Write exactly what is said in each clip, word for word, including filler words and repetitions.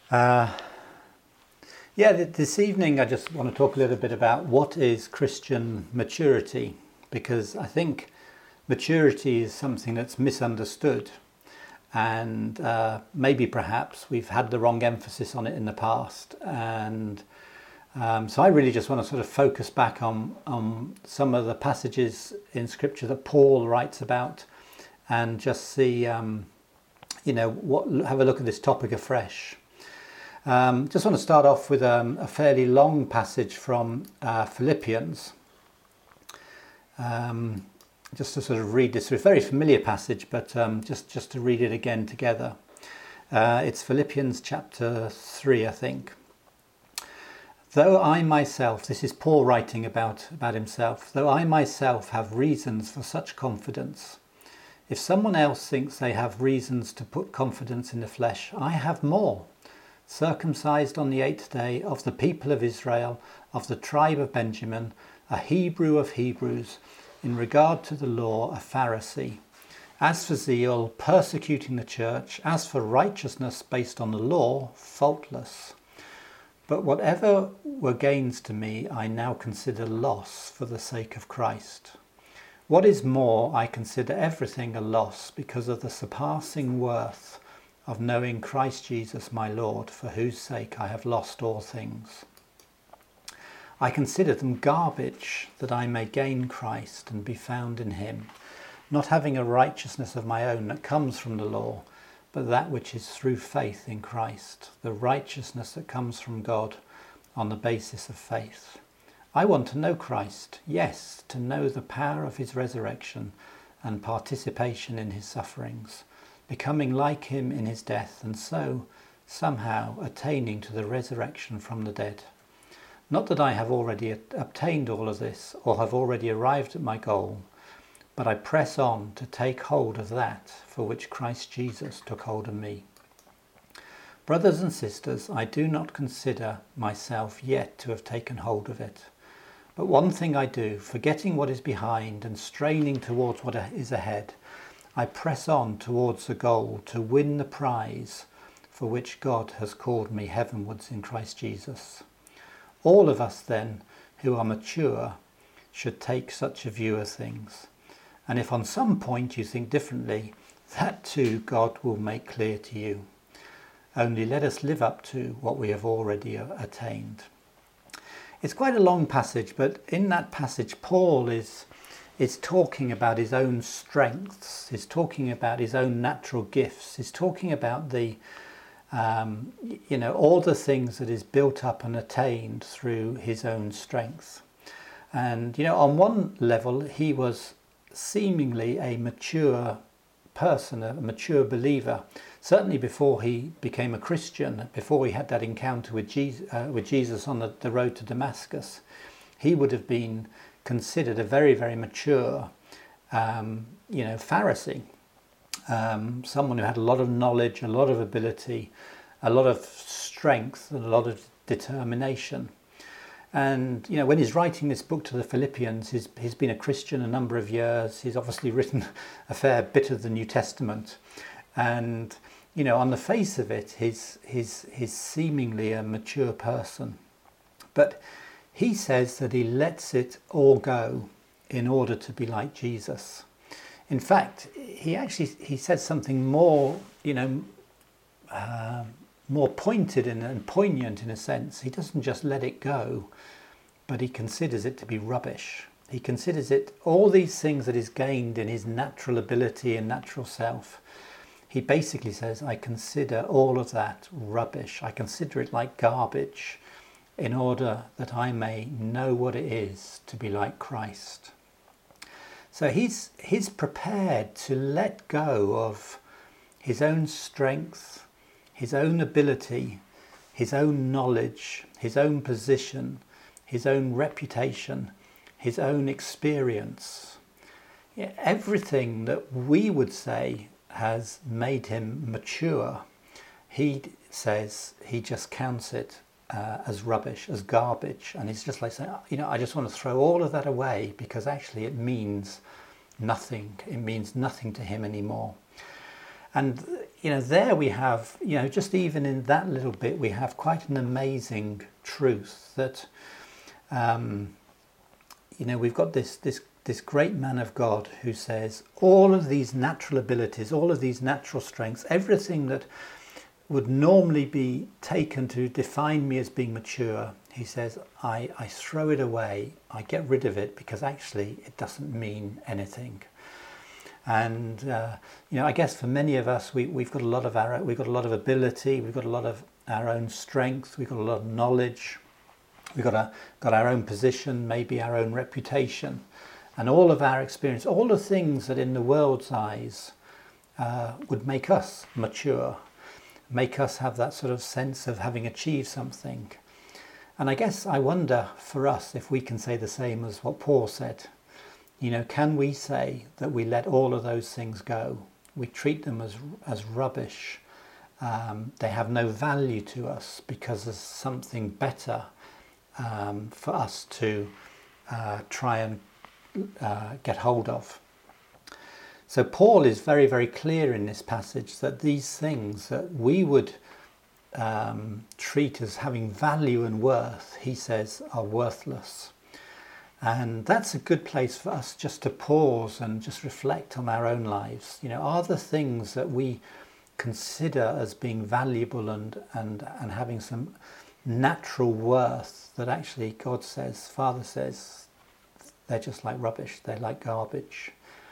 Uh, yeah, th- this evening I just want to talk a little bit about what is Christian maturity, because I think maturity is something that's misunderstood, and uh, maybe perhaps we've had the wrong emphasis on it in the past. And um, so I really just want to sort of focus back on, on some of the passages in Scripture that Paul writes about, and just see, um, you know, what, have a look at this topic afresh. Um, just want to start off with um, a fairly long passage from uh, Philippians. Um, just to sort of read this, it's a very familiar passage, but um, just, just to read it again together. Uh, it's Philippians chapter three, I think. Though I myself, this is Paul writing about, about himself, though I myself have reasons for such confidence, if someone else thinks they have reasons to put confidence in the flesh, I have more. Circumcised on the eighth day, of the people of Israel, of the tribe of Benjamin, a Hebrew of Hebrews, in regard to the law, a Pharisee. As for zeal, persecuting the church, as for righteousness based on the law, faultless. But whatever were gains to me, I now consider loss for the sake of Christ. What is more, I consider everything a loss because of the surpassing worth of knowing Christ Jesus my Lord, for whose sake I have lost all things. I consider them garbage, that I may gain Christ and be found in him, not having a righteousness of my own that comes from the law, but that which is through faith in Christ, the righteousness that comes from God on the basis of faith. I want to know Christ, yes, to know the power of his resurrection and participation in his sufferings, becoming like him in his death, and so somehow attaining to the resurrection from the dead. Not that I have already obtained all of this, or have already arrived at my goal, but I press on to take hold of that for which Christ Jesus took hold of me. Brothers and sisters, I do not consider myself yet to have taken hold of it. But one thing I do, forgetting what is behind and straining towards what is ahead, I press on towards the goal to win the prize for which God has called me heavenwards in Christ Jesus. All of us then who are mature should take such a view of things. And if on some point you think differently, that too God will make clear to you. Only let us live up to what we have already attained. It's quite a long passage, but in that passage Paul is is talking about his own strengths, he's talking about his own natural gifts, he's talking about the, um, you know, all the things that is built up and attained through his own strength. And, you know, on one level, he was seemingly a mature person, a mature believer, certainly before he became a Christian, before he had that encounter with Jesus, uh, with Jesus on the, the road to Damascus. He would have been considered a very, very mature, um, you know, Pharisee, um, someone who had a lot of knowledge, a lot of ability, a lot of strength, and a lot of determination. And, you know, when he's writing this book to the Philippians, he's, he's been a Christian a number of years. He's obviously written a fair bit of the New Testament. And, you know, on the face of it, he's, he's, he's seemingly a mature person. But he says that he lets it all go in order to be like Jesus. In fact, he actually he says something more, you know, uh, more pointed and, and poignant in a sense. He doesn't just let it go, but he considers it to be rubbish. He considers it, all these things that is gained in his natural ability and natural self. He basically says, I consider all of that rubbish. I consider it like garbage, in order that I may know what it is to be like Christ. So he's, he's prepared to let go of his own strength, his own ability, his own knowledge, his own position, his own reputation, his own experience. Yeah, everything that we would say has made him mature, he says he just counts it Uh, as rubbish, as garbage, and he's just like saying, you know, I just want to throw all of that away because actually it means nothing. It means nothing to him anymore. And, you know, there we have, you know, just even in that little bit, we have quite an amazing truth that, um, you know, we've got this, this, this great man of God who says all of these natural abilities, all of these natural strengths, everything that would normally be taken to define me as being mature, he says, I, I throw it away, I get rid of it because actually it doesn't mean anything. And uh, you know, I guess for many of us, we, we've got a lot of our, we've got a lot of ability, we've got a lot of our own strength, we've got a lot of knowledge, we've got a, got our own position, maybe our own reputation, and all of our experience, all the things that in the world's eyes uh, would make us mature, make us have that sort of sense of having achieved something. And I guess I wonder for us if we can say the same as what Paul said. You know, can we say that we let all of those things go? We treat them as as rubbish. Um, they have no value to us because there's something better um, for us to uh, try and uh, get hold of. So Paul is very, very clear in this passage that these things that we would um, treat as having value and worth, he says, are worthless. And that's a good place for us just to pause and just reflect on our own lives. You know, are the things that we consider as being valuable and, and, and having some natural worth that actually God says, Father says, they're just like rubbish, they're like garbage.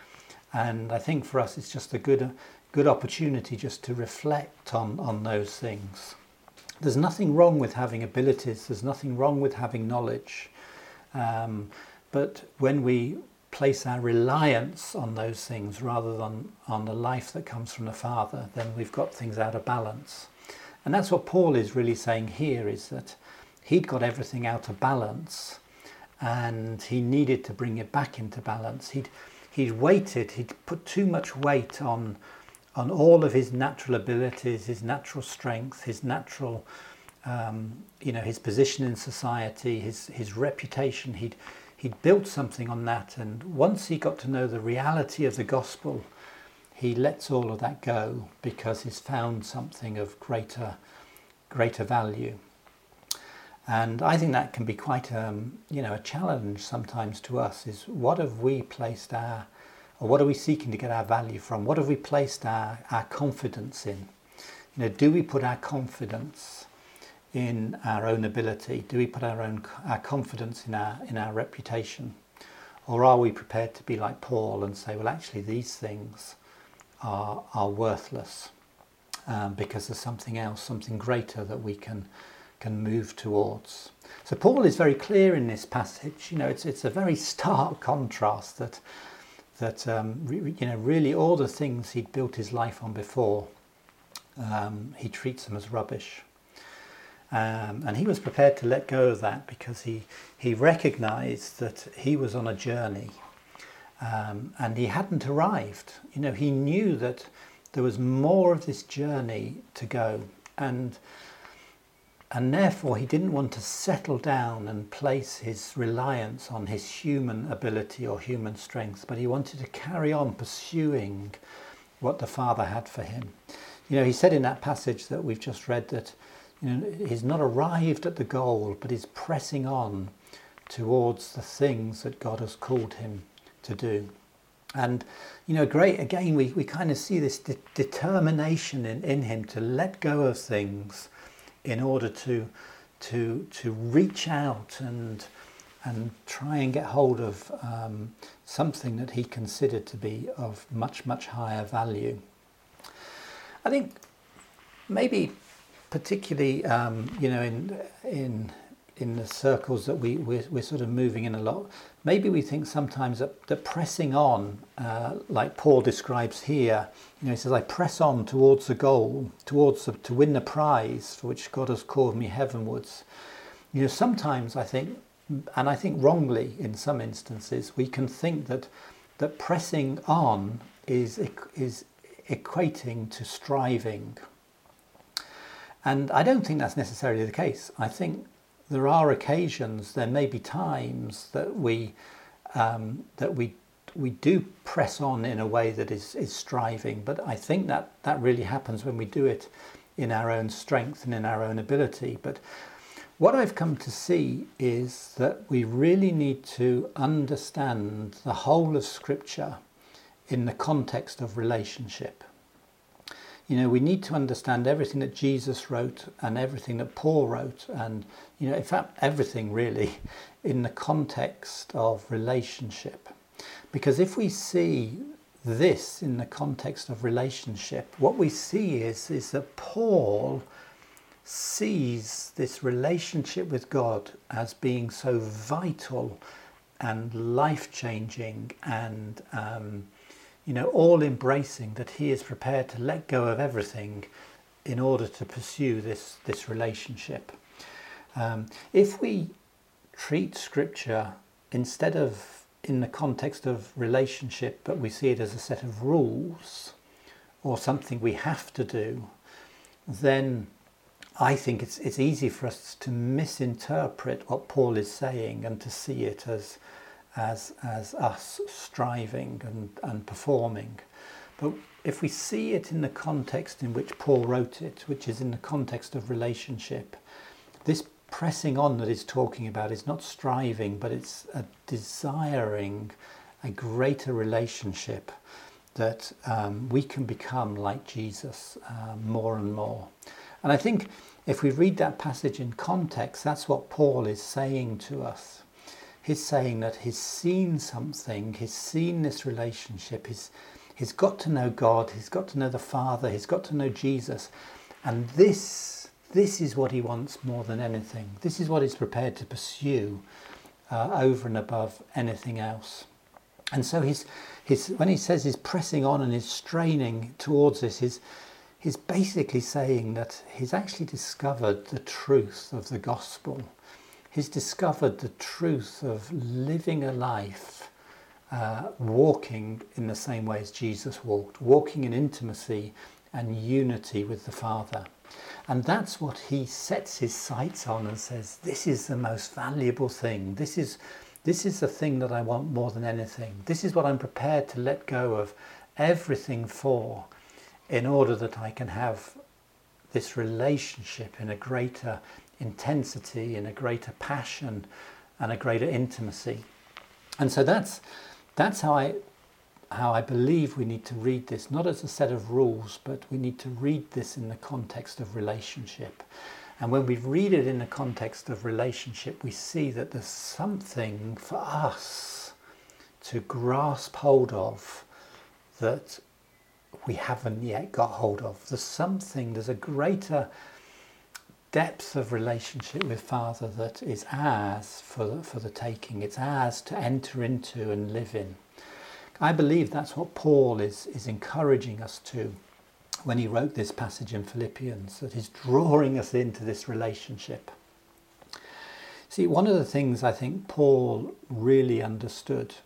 And I think for us it's just a good good opportunity just to reflect on, on those things. There's nothing wrong with having abilities, there's nothing wrong with having knowledge. Um, but when we place our reliance on those things rather than on the life that comes from the Father, then we've got things out of balance. And that's what Paul is really saying here, is that he'd got everything out of balance and he needed to bring it back into balance. He'd he'd weighted, he'd put too much weight on on all of his natural abilities, his natural strength, his natural Um, you know, his position in society, his his reputation. He'd he'd built something on that, and once he got to know the reality of the gospel, he lets all of that go because he's found something of greater greater value. And I think that can be quite um, you know, a challenge sometimes to us. Is what have we placed our, or what are we seeking to get our value from? What have we placed our our confidence in? You know, do we put our confidence in our own ability? Do we put our own our confidence in our in our reputation, or are we prepared to be like Paul and say, well, actually, these things are are worthless um, because there's something else, something greater that we can can move towards. So Paul is very clear in this passage. You know, it's it's a very stark contrast that that um, re, you know, really all the things he'd built his life on before, um, he treats them as rubbish. Um, and he was prepared to let go of that because he, he recognised that he was on a journey um, and he hadn't arrived. You know, he knew that there was more of this journey to go, and and therefore he didn't want to settle down and place his reliance on his human ability or human strength, but he wanted to carry on pursuing what the Father had for him. You know, he said in that passage that we've just read that, you know, he's not arrived at the goal, but he's pressing on towards the things that God has called him to do. And, you know, great, again, we, we kind of see this de- determination in, in him to let go of things in order to to to reach out and and try and get hold of um, something that he considered to be of much, much higher value. I think maybe particularly, um, you know, in in in the circles that we we're, we're sort of moving in a lot, maybe we think sometimes that, that pressing on, uh, like Paul describes here, you know, he says, I press on towards the goal, towards the, to win the prize for which God has called me heavenwards. You know, sometimes I think, and I think wrongly in some instances, we can think that that pressing on is is equating to striving. And I don't think that's necessarily the case. I think there are occasions, there may be times that we um, that we we do press on in a way that is, is striving, but I think that that really happens when we do it in our own strength and in our own ability. But what I've come to see is that we really need to understand the whole of Scripture in the context of relationship. You know, we need to understand everything that Jesus wrote and everything that Paul wrote, and, you know, in fact, everything really in the context of relationship. Because if we see this in the context of relationship, what we see is, is that Paul sees this relationship with God as being so vital and life-changing and um, you know, all embracing, that he is prepared to let go of everything in order to pursue this, this relationship. Um, if we treat Scripture instead of in the context of relationship, but we see it as a set of rules or something we have to do, then I think it's, it's easy for us to misinterpret what Paul is saying and to see it as as as us striving and, and performing. But if we see it in the context in which Paul wrote it, which is in the context of relationship, this pressing on that he's talking about is not striving, but it's a desiring a greater relationship, that um, we can become like Jesus uh, more and more. And I think if we read that passage in context, that's what Paul is saying to us. He's saying that he's seen something, he's seen this relationship, he's, he's got to know God, he's got to know the Father, he's got to know Jesus. And this, this is what he wants more than anything. This is what he's prepared to pursue uh, over and above anything else. And so he's, he's, when he says he's pressing on and he's straining towards this, he's, he's basically saying that he's actually discovered the truth of the gospel. He's discovered the truth of living a life uh, walking in the same way as Jesus walked, walking in intimacy and unity with the Father. And that's what he sets his sights on and says, this is the most valuable thing. This is, this is the thing that I want more than anything. This is what I'm prepared to let go of everything for, in order that I can have this relationship in a greater intensity, in a greater passion and a greater intimacy. And so that's that's how I how I believe we need to read this, not as a set of rules, but we need to read this in the context of relationship. And when we read it in the context of relationship, we see that there's something for us to grasp hold of that we haven't yet got hold of. There's something, there's a greater depth of relationship with Father that is ours for the, for the taking. It's ours to enter into and live in. I believe that's what Paul is, is encouraging us to when he wrote this passage in Philippians, that he's drawing us into this relationship. See, one of the things I think Paul really understood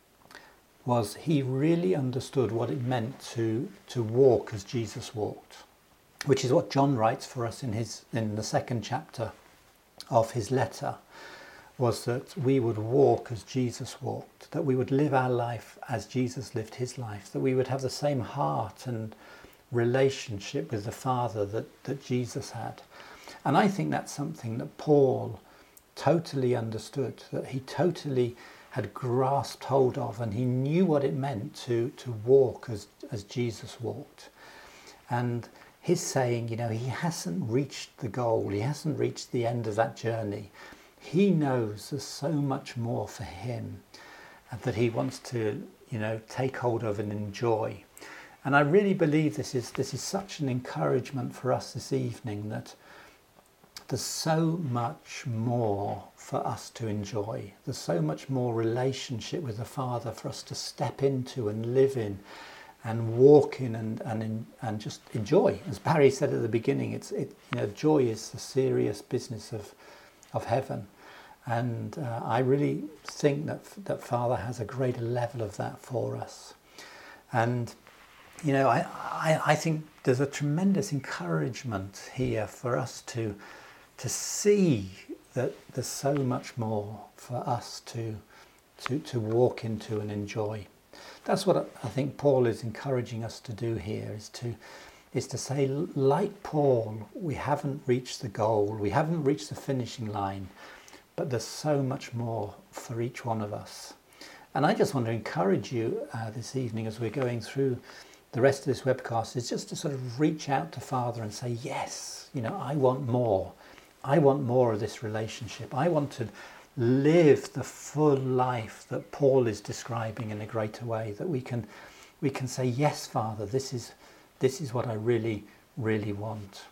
was he really understood what it meant to, to walk as Jesus walked, which is what John writes for us in his in the second chapter of his letter, was that we would walk as Jesus walked, that we would live our life as Jesus lived his life, that we would have the same heart and relationship with the Father that, that Jesus had. And I think that's something that Paul totally understood, that he totally had grasped hold of, and he knew what it meant to, to walk as, as Jesus walked. And he's saying, you know, he hasn't reached the goal, he hasn't reached the end of that journey. He knows there's so much more for him that he wants to, you know, take hold of and enjoy. And I really believe this is this is such an encouragement for us this evening, that there's so much more for us to enjoy. There's so much more relationship with the Father for us to step into and live in and walk in and and and just enjoy. As Barry said at the beginning, it's it you know joy is the serious business of of heaven, and uh, I really think that that Father has a greater level of that for us. And you know, I I, I think there's a tremendous encouragement here for us to to see that there's so much more for us to to to walk into and enjoy. that's what I think Paul is encouraging us to do here, is to is to say, like Paul, we haven't reached the goal, we haven't reached the finishing line, but there's so much more for each one of us. And I just want to encourage you uh, this evening as we're going through the rest of this webcast, is just to sort of reach out to Father and say, yes, you know, I want more. I want more of this relationship. I want to live the full life that Paul is describing in a greater way, that we can we can say, yes, Father, this is this is what I really, really want.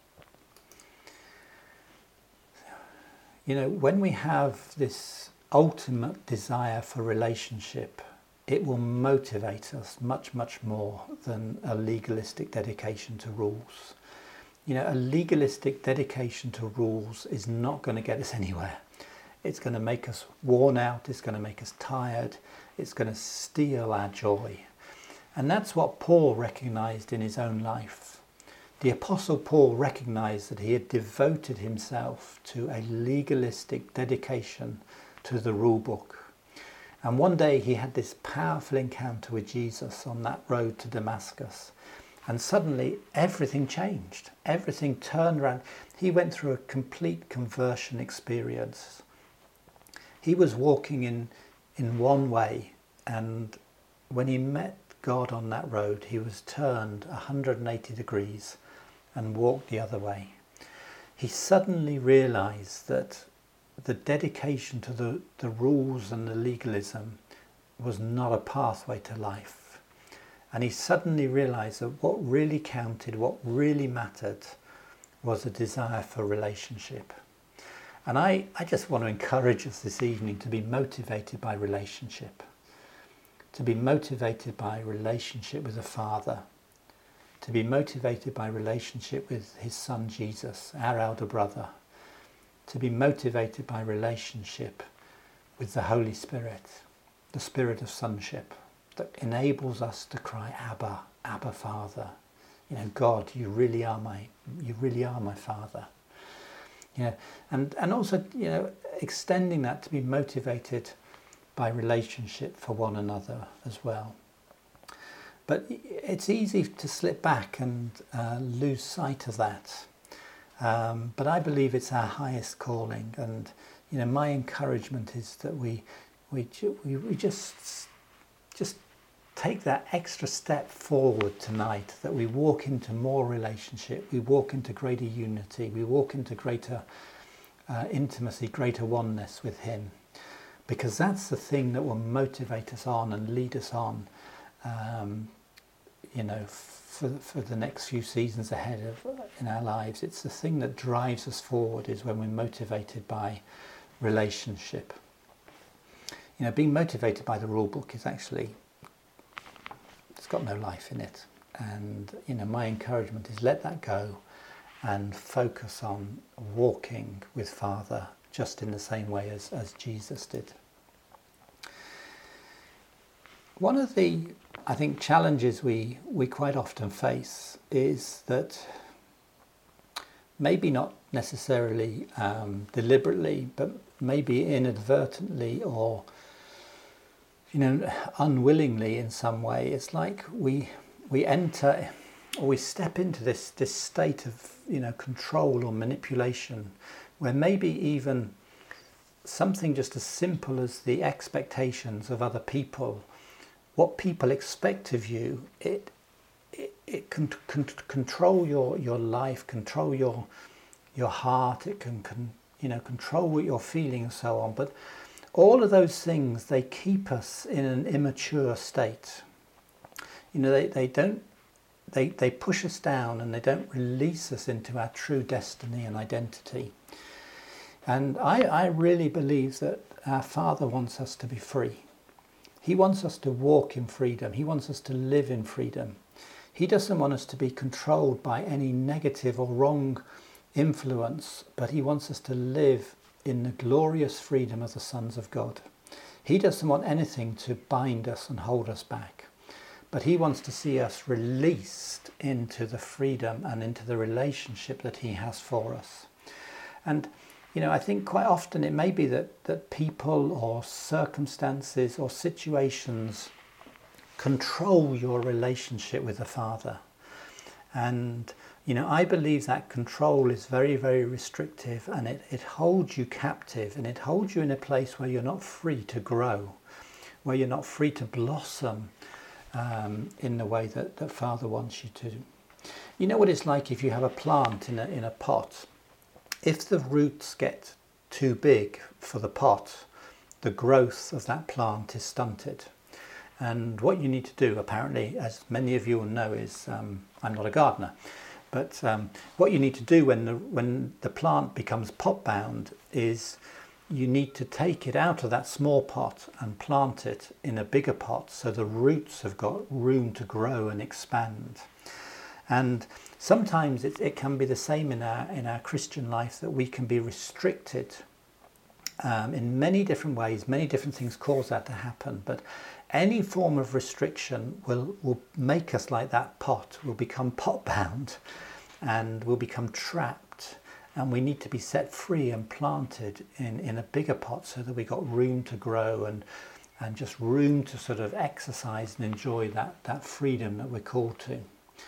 You know, when we have this ultimate desire for relationship, it will motivate us much, much more than a legalistic dedication to rules. You know, a legalistic dedication to rules is not going to get us anywhere. It's going to make us worn out, it's going to make us tired, it's going to steal our joy. And that's what Paul recognized in his own life. The Apostle Paul recognized that he had devoted himself to a legalistic dedication to the rule book. And one day he had this powerful encounter with Jesus on that road to Damascus. And suddenly everything changed. Everything turned around. He went through a complete conversion experience. He was walking in, in one way, and when he met God on that road, he was turned one hundred eighty degrees and walked the other way. He suddenly realized that the dedication to the, the rules and the legalism was not a pathway to life. And he suddenly realized that what really counted, what really mattered, was a desire for relationship. And I, I just want to encourage us this evening to be motivated by relationship. To be motivated by relationship with the Father. To be motivated by relationship with his Son Jesus, our elder brother. To be motivated by relationship with the Holy Spirit, the Spirit of sonship, that enables us to cry, Abba, Abba, Father. You know, God, you really are my, you really are my Father. Yeah, and, and also, you know, extending that to be motivated by relationship for one another as well. But it's easy to slip back and uh, lose sight of that. Um, but I believe it's our highest calling, and you know, my encouragement is that we we we, we just just take that extra step forward tonight, that we walk into more relationship, we walk into greater unity, we walk into greater uh, intimacy, greater oneness with him, because that's the thing that will motivate us on and lead us on, um, you know, for, for the next few seasons ahead of in our lives. It's the thing that drives us forward, is when we're motivated by relationship. You know, being motivated by the rule book is actually, it's got no life in it. And, you know, my encouragement is let that go and focus on walking with Father just in the same way as, as Jesus did. One of the, I think, challenges we, we quite often face is that, maybe not necessarily um, deliberately, but maybe inadvertently or you know, unwillingly in some way, it's like we we enter or we step into this this state of, you know, control or manipulation, where maybe even something just as simple as the expectations of other people, what people expect of you, it it, it can, can control your your life, control your your heart. It can, can you know control what you're feeling and so on, but all of those things, they keep us in an immature state. You know, they, they don't, they, they push us down, and they don't release us into our true destiny and identity. And I, I really believe that our Father wants us to be free. He wants us to walk in freedom. He wants us to live in freedom. He doesn't want us to be controlled by any negative or wrong influence, but he wants us to live in the glorious freedom of the sons of God. He doesn't want anything to bind us and hold us back, but he wants to see us released into the freedom and into the relationship that he has for us. And you know, I think quite often it may be that, that people or circumstances or situations control your relationship with the Father. And, you know, I believe that control is very, very restrictive, and it, it holds you captive, and it holds you in a place where you're not free to grow, where you're not free to blossom um, in the way that, that Father wants you to. You know what it's like if you have a plant in a, in a pot. If the roots get too big for the pot, the growth of that plant is stunted. And what you need to do, apparently, as many of you will know, is, um, I'm not a gardener, but um, what you need to do when the, when the plant becomes pot bound is you need to take it out of that small pot and plant it in a bigger pot so the roots have got room to grow and expand. And sometimes it, it can be the same in our, in our Christian life, that we can be restricted um, in many different ways. Many different things cause that to happen, but any form of restriction will, will make us like that pot. We'll become pot bound and we'll become trapped, and we need to be set free and planted in, in a bigger pot so that we got room to grow and and just room to sort of exercise and enjoy that, that freedom that we're called to.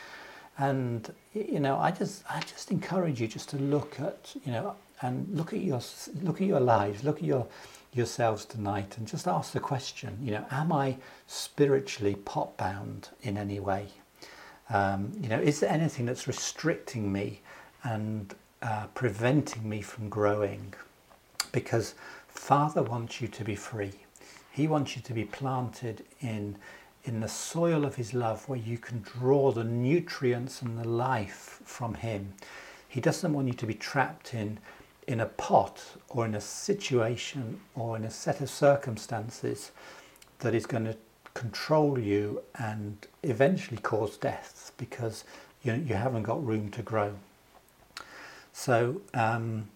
And, you know, I just I just encourage you just to look at, you know, and look at your look at your lives, look at your yourselves tonight, and just ask the question, you know, am I spiritually pot bound in any way? Um, you know, is there anything that's restricting me and uh, preventing me from growing? Because Father wants you to be free. He wants you to be planted in in the soil of his love, where you can draw the nutrients and the life from him. He doesn't want you to be trapped in in a pot or in a situation or in a set of circumstances that is going to control you and eventually cause death, because you, you haven't got room to grow. So, um,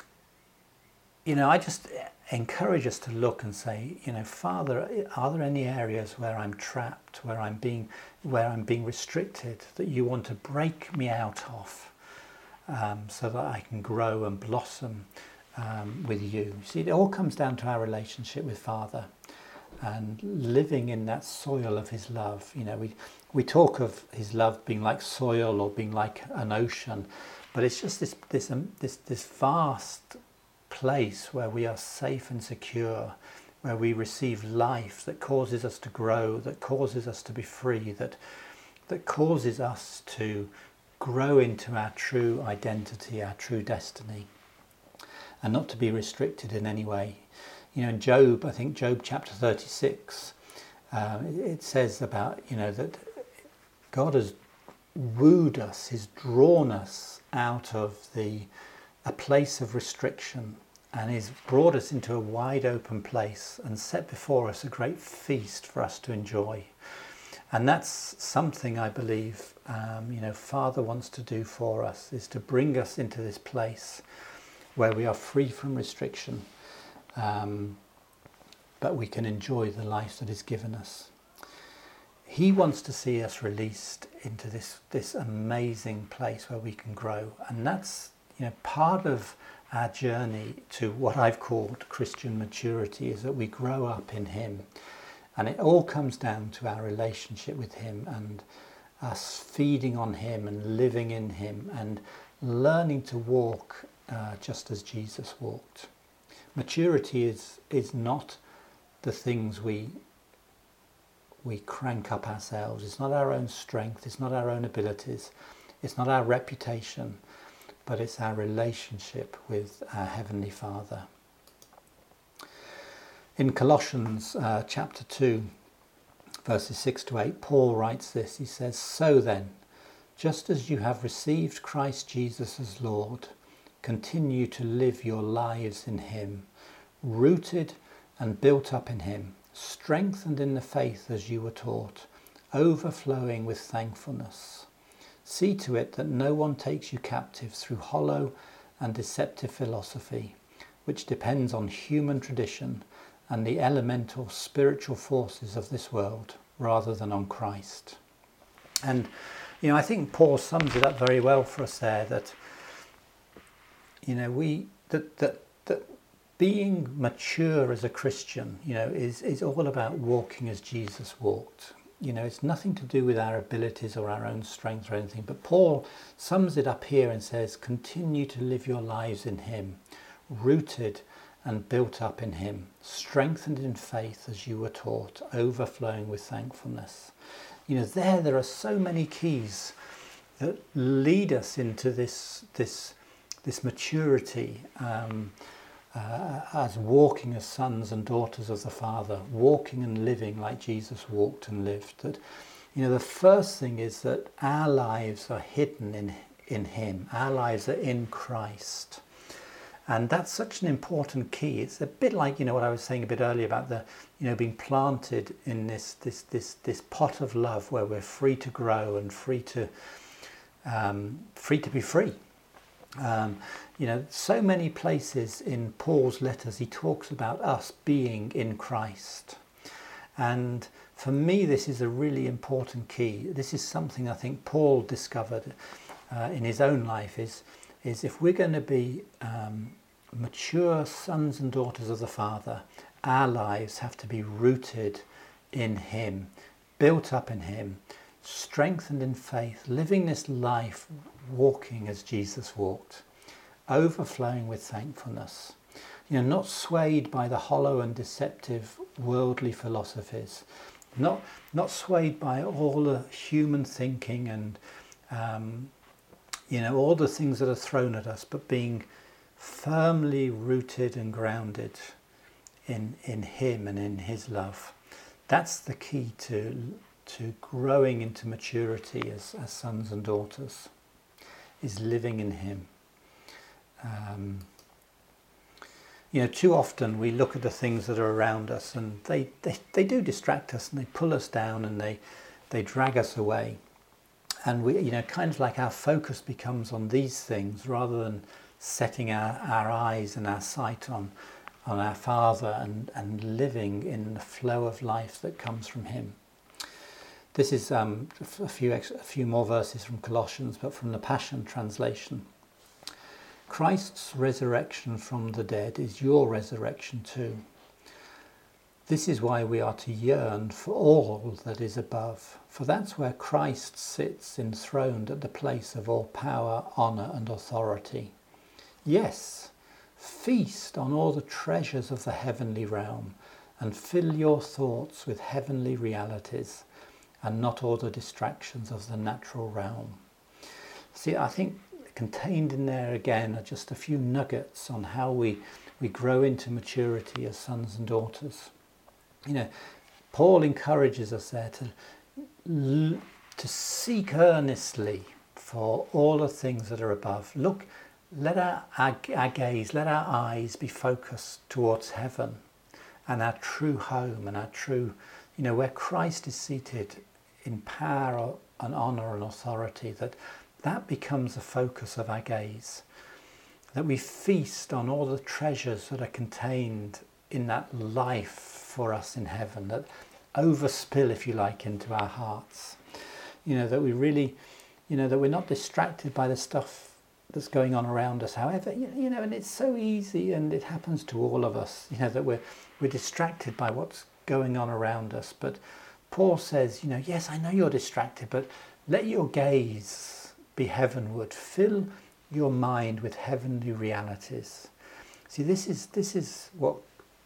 you know, I just encourage us to look and say, you know, Father, are there any areas where I'm trapped, where I'm being, where I'm being restricted, that you want to break me out of, um, so that I can grow and blossom um, with you? See, it all comes down to our relationship with Father and living in that soil of his love. You know, we we talk of his love being like soil or being like an ocean, but it's just this this um, this this vast place where we are safe and secure, where we receive life that causes us to grow, that causes us to be free, that that causes us to grow into our true identity, our true destiny, and not to be restricted in any way. You know, in Job, I think Job chapter thirty-six, uh, it says about, you know, that God has wooed us, he's drawn us out of the a place of restriction, and he's brought us into a wide open place and set before us a great feast for us to enjoy. And that's something I believe, um, you know, Father wants to do for us, is to bring us into this place where we are free from restriction, um, but we can enjoy the life that is given us. He wants to see us released into this, this amazing place where we can grow. And that's, you know, part of our journey to what I've called Christian maturity, is that we grow up in him. And it all comes down to our relationship with him and us feeding on him and living in him and learning to walk uh, just as Jesus walked. Maturity is is not the things we we crank up ourselves. It's not our own strength. It's not our own abilities. It's not our reputation, but it's our relationship with our Heavenly Father. In Colossians uh, chapter two, verses six to eight, Paul writes this. He says, "So then, just as you have received Christ Jesus as Lord, continue to live your lives in him, rooted and built up in him, strengthened in the faith as you were taught, overflowing with thankfulness. See to it that no one takes you captive through hollow and deceptive philosophy, which depends on human tradition and the elemental spiritual forces of this world, rather than on Christ." And, you know, I think Paul sums it up very well for us there, that, you know, we, that, that, that being mature as a Christian, you know, is, is all about walking as Jesus walked. you know, it's nothing to do with our abilities or our own strength or anything. But Paul sums it up here and says, continue to live your lives in him, rooted and built up in him, strengthened in faith as you were taught, overflowing with thankfulness. You know, there, there are so many keys that lead us into this, this, this maturity, um, uh, as walking as sons and daughters of the Father, walking and living like Jesus walked and lived. That, you know, the first thing is that our lives are hidden in, in him. Our lives are in Christ. And that's such an important key. It's a bit like, you know, what I was saying a bit earlier about the, you know, being planted in this this this this pot of love where we're free to grow and free to um, free to be free. Um, you know, so many places in Paul's letters he talks about us being in Christ. And for me, this is a really important key. This is something I think Paul discovered uh, in his own life is. is if we're going to be um, mature sons and daughters of the Father, our lives have to be rooted in him, built up in him, strengthened in faith, living this life, walking as Jesus walked, overflowing with thankfulness. You know, not swayed by the hollow and deceptive worldly philosophies, not, not swayed by all the human thinking and um, you know, all the things that are thrown at us, but being firmly rooted and grounded in in him and in his love. That's the key to to growing into maturity as, as sons and daughters, is living in him. Um, you know, too often we look at the things that are around us and they, they, they do distract us and they pull us down and they, they drag us away. And we, you know, kind of like our focus becomes on these things rather than setting our, our eyes and our sight on, on our Father and, and living in the flow of life that comes from him. This is um, a few ex- a few more verses from Colossians, but from the Passion Translation. Christ's resurrection from the dead is your resurrection too. This is why we are to yearn for all that is above, for that's where Christ sits enthroned at the place of all power, honour and authority. Yes, feast on all the treasures of the heavenly realm and fill your thoughts with heavenly realities and not all the distractions of the natural realm. See, I think contained in there again are just a few nuggets on how we, we grow into maturity as sons and daughters. You know, Paul encourages us there to, to seek earnestly for all the things that are above. Look, let our, our, our gaze, let our eyes be focused towards heaven and our true home and our true, you know, where Christ is seated in power and honour and authority, that that becomes the focus of our gaze. That we feast on all the treasures that are contained in that life for us in heaven, that overspill, if you like, into our hearts. You know, that we really, you know, that we're not distracted by the stuff that's going on around us. However, you know, and it's so easy, and it happens to all of us, you know, that we're we're distracted by what's going on around us. But Paul says, you know, yes, I know you're distracted, but let your gaze be heavenward. Fill your mind with heavenly realities. See, this is this is what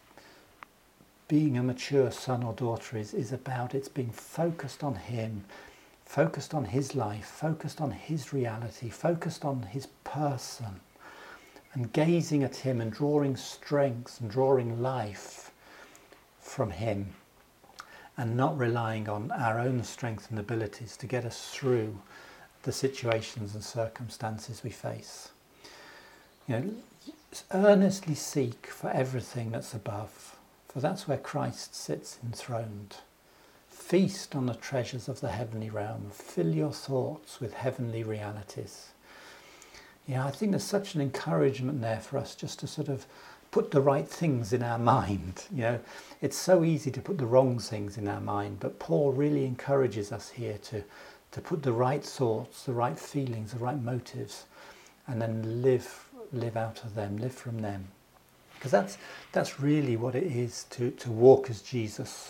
being a mature son or daughter is, is about. It's being focused on him, focused on his life, focused on his reality, focused on his person, and gazing at him and drawing strength and drawing life from him, and not relying on our own strength and abilities to get us through the situations and circumstances we face. You know, earnestly seek for everything that's above, for that's where Christ sits enthroned. Feast on the treasures of the heavenly realm. Fill your thoughts with heavenly realities. You know, I think there's such an encouragement there for us just to sort of put the right things in our mind. You know, it's so easy to put the wrong things in our mind, but Paul really encourages us here to, to put the right thoughts, the right feelings, the right motives, and then live live out of them, live from them. Because that's that's really what it is to, to walk as Jesus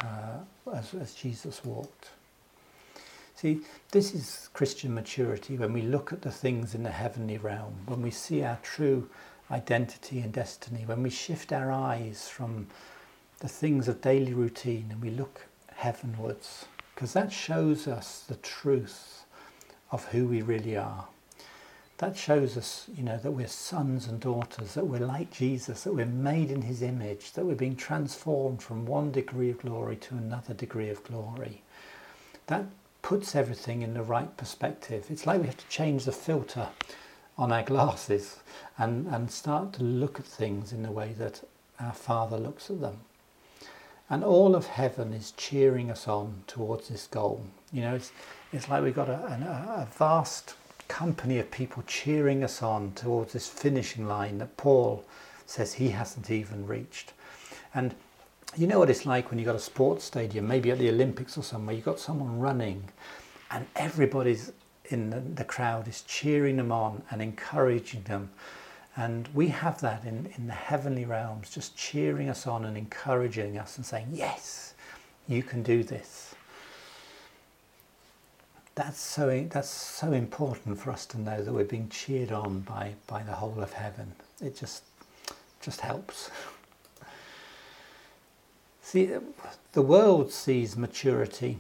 uh, as, as Jesus walked. See, this is Christian maturity, when we look at the things in the heavenly realm, when we see our true identity and destiny, when we shift our eyes from the things of daily routine and we look heavenwards, because that shows us the truth of who we really are. That shows us, you know, that we're sons and daughters, that we're like Jesus, that we're made in his image, that we're being transformed from one degree of glory to another degree of glory. That puts everything in the right perspective. It's like we have to change the filter on our glasses and, and start to look at things in the way that our Father looks at them. And all of heaven is cheering us on towards this goal. You know, it's, it's like we've got a, a, a vast company of people cheering us on towards this finishing line that Paul says he hasn't even reached. And you know what it's like when you've got a sports stadium, maybe at the Olympics or somewhere, you've got someone running and everybody's in the, the crowd is cheering them on and encouraging them. And we have that in, in the heavenly realms, just cheering us on and encouraging us and saying, yes, you can do this. That's so, that's so important for us to know, that we're being cheered on by, by the whole of heaven. It just, just helps. See, the world sees maturity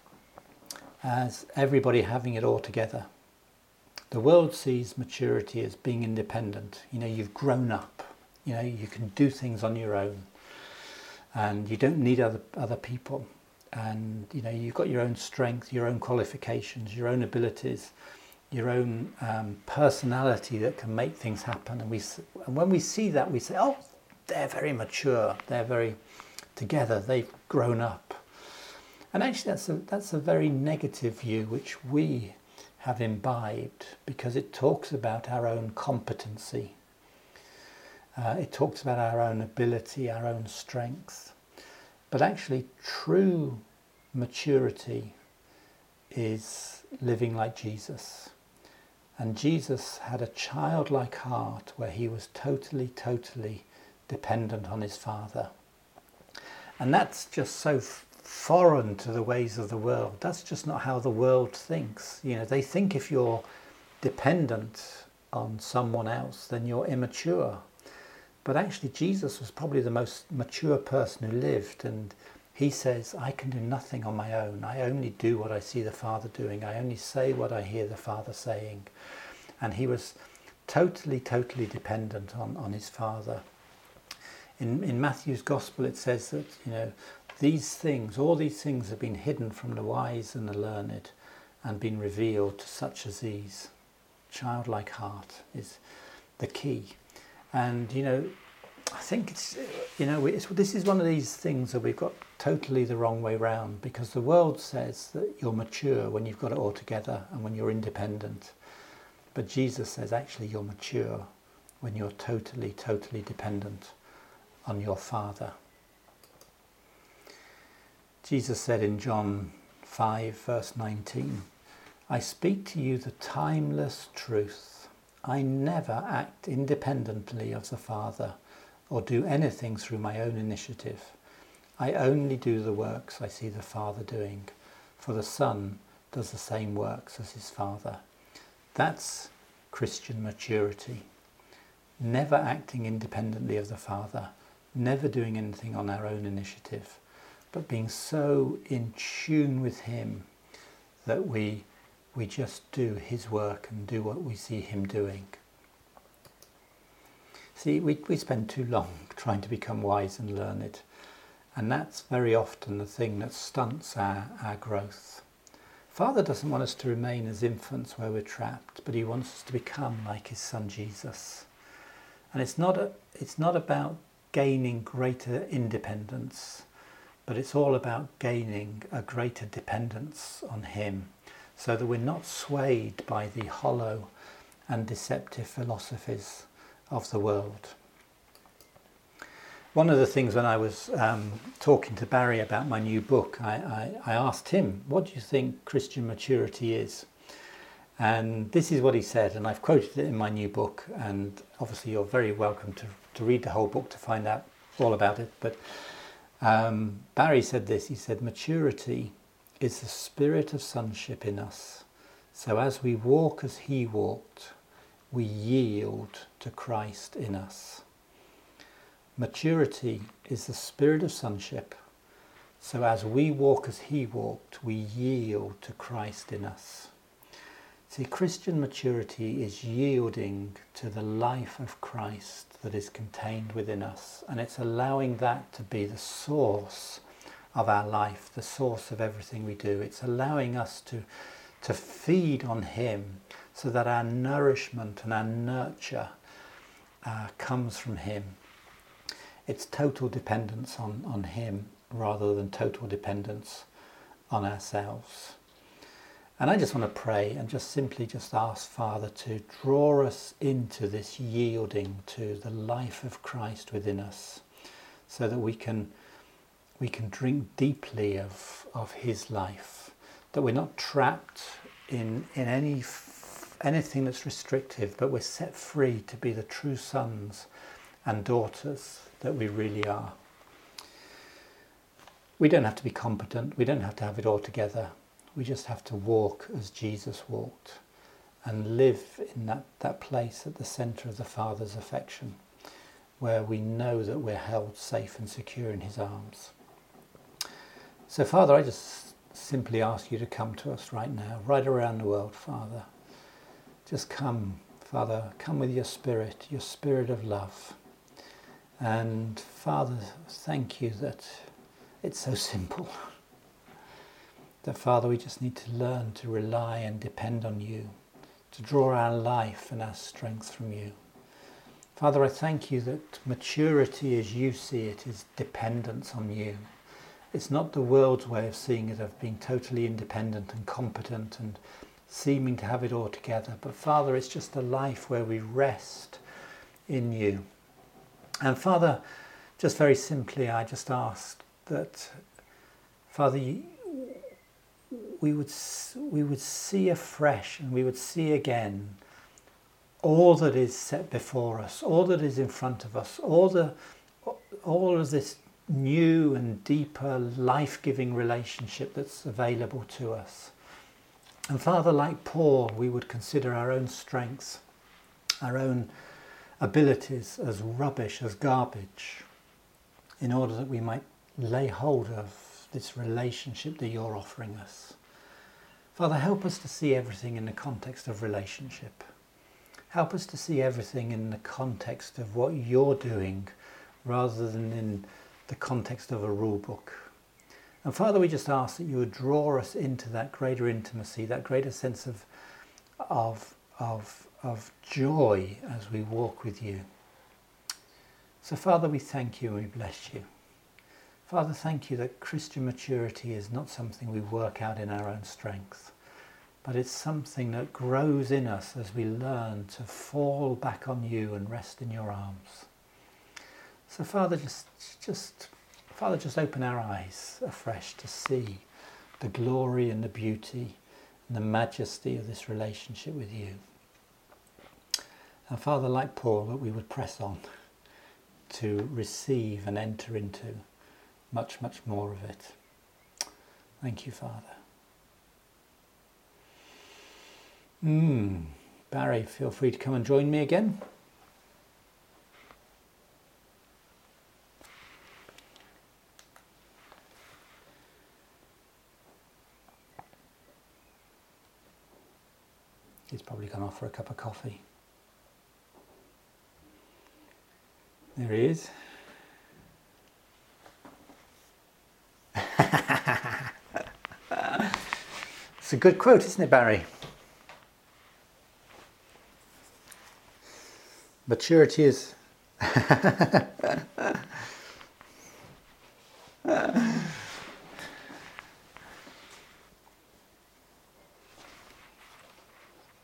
as everybody having it all together. The world sees maturity as being independent. You know, you've grown up. You know, you can do things on your own, and you don't need other other people. And you know, you've got your own strength, your own qualifications, your own abilities, your own um, personality that can make things happen. And we, and when we see that, we say, "Oh, they're very mature. They're very together. They've grown up." And actually, that's a that's a very negative view, which we have imbibed, because it talks about our own competency. Uh, it talks about our own ability, our own strength. But actually, true maturity is living like Jesus. And Jesus had a childlike heart where he was totally, totally dependent on his Father. And that's just so foreign to the ways of the world. That's just not how the world thinks. You know, they think if you're dependent on someone else, then you're immature. But actually, Jesus was probably the most mature person who lived, and he says, I can do nothing on my own. I only do what I see the Father doing. I only say what I hear the Father saying. And he was totally, totally dependent on, on his Father. In, in Matthew's Gospel, it says that, you know, these things, all these things have been hidden from the wise and the learned and been revealed to such as these. Childlike heart is the key. And, you know, I think it's, you know, it's, this is one of these things that we've got totally the wrong way round, because the world says that you're mature when you've got it all together and when you're independent. But Jesus says actually you're mature when you're totally, totally dependent on your Father. Jesus said in John five, verse nineteen, I speak to you the timeless truth. I never act independently of the Father or do anything through my own initiative. I only do the works I see the Father doing, for the Son does the same works as his Father. That's Christian maturity. Never acting independently of the Father, never doing anything on our own initiative, but being so in tune with him that we we just do his work and do what we see him doing. See, we, we spend too long trying to become wise and learned, and that's very often the thing that stunts our, our growth. Father doesn't want us to remain as infants where we're trapped, but he wants us to become like his son Jesus. And it's not a, it's not about gaining greater independence, but it's all about gaining a greater dependence on him, so that we're not swayed by the hollow and deceptive philosophies of the world. One of the things when I was um, talking to Barry about my new book, I, I, I asked him, what do you think Christian maturity is? And this is what he said, and I've quoted it in my new book, and obviously you're very welcome to, to read the whole book to find out all about it. But Um, Barry said this, he said, maturity is the spirit of sonship in us. So as we walk as he walked, we yield to Christ in us. Maturity is the spirit of sonship. So as we walk as he walked, we yield to Christ in us. See, Christian maturity is yielding to the life of Christ that is contained within us. And it's allowing that to be the source of our life, the source of everything we do. It's allowing us to, to feed on him so that our nourishment and our nurture uh, comes from him. It's total dependence on, on him rather than total dependence on ourselves. And I just want to pray and just simply just ask Father to draw us into this yielding to the life of Christ within us, so that we can we can drink deeply of of his life, that we're not trapped in in any anything that's restrictive, but we're set free to be the true sons and daughters that we really are. We don't have to be competent, we don't have to have it all together. We just have to walk as Jesus walked and live in that, that place at the centre of the Father's affection, where we know that we're held safe and secure in his arms. So Father, I just simply ask you to come to us right now, right around the world, Father. Just come, Father, come with your spirit, your spirit of love. And Father, thank you that it's so simple. That, Father, we just need to learn to rely and depend on you, to draw our life and our strength from you. Father, I thank you that maturity as you see it is dependence on you. It's not the world's way of seeing it, of being totally independent and competent and seeming to have it all together. But Father, it's just a life where we rest in you. And Father, just very simply, I just ask that, Father, you, we would we would see afresh and we would see again all that is set before us, all that is in front of us, all the all of this new and deeper life-giving relationship that's available to us. And Father, like Paul, we would consider our own strengths, our own abilities as rubbish, as garbage, in order that we might lay hold of this relationship that you're offering us. Father, help us to see everything in the context of relationship. Help us to see everything in the context of what you're doing rather than in the context of a rule book. And Father, we just ask that you would draw us into that greater intimacy, that greater sense of, of, of, of joy as we walk with you. So Father, we thank you and we bless you. Father, thank you that Christian maturity is not something we work out in our own strength, but it's something that grows in us as we learn to fall back on you and rest in your arms. So Father, just, just, Father, just open our eyes afresh to see the glory and the beauty and the majesty of this relationship with you. And Father, like Paul, that we would press on to receive and enter into much, much more of it. Thank you, Father. Mm. Barry, feel free to come and join me again. He's probably gone off for a cup of coffee. There he is. It's a good quote, isn't it, Barry? Maturity is...